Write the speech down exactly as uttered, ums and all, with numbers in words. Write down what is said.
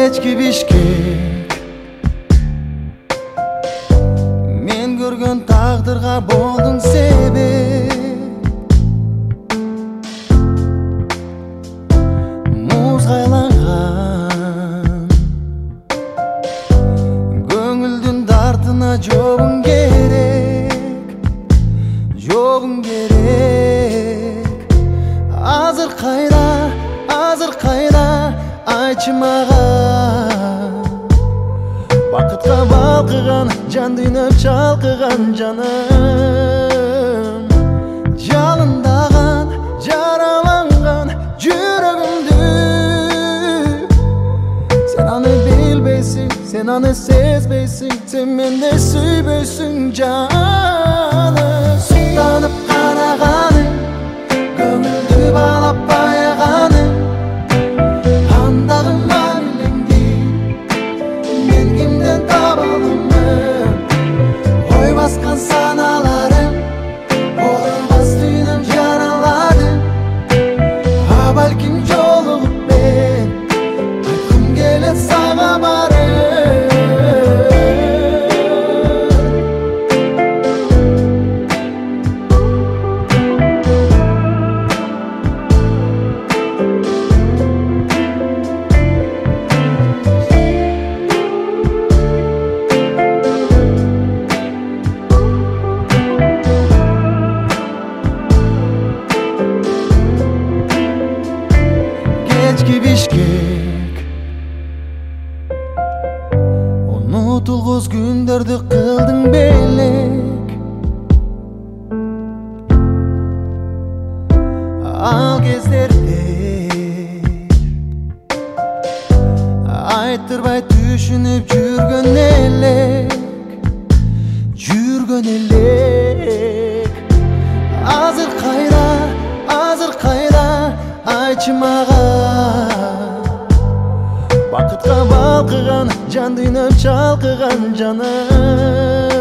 Kechki Bishkek men көргөн тагдырга болдуң себеп. Муз кайланган көңүлдүн дартына жогуң керек, жогуң керек. Азыр кайда, азыр кайда, айтчы мага. Бакытка балкыган, жан дүйнөп чалкыган жаным. Жалындаган, жараланган жүрөгүмдү сен аны билбейсиң, сен аны сезбейсиң, сен менде сүйбөйсүң жаным. Суктанып караганың, көңүлдү баалап баяганың, андагы мамилеңди мен кимден таба аламын? Ой баскан саналарым, орылбас дүйнөм жараладым. А балким жолугуп мен айткым келет сага барып. Kechki Bishkek унутулгус күндөрдү кылдың белек. Ал кездерде айттырбай түшүнүп жүргөн элек, жүргөн элек. Азыр кайда, азыр кайда, айтчы мага. Бакытка балкыган, жан дүйнөп чалкыган жаным.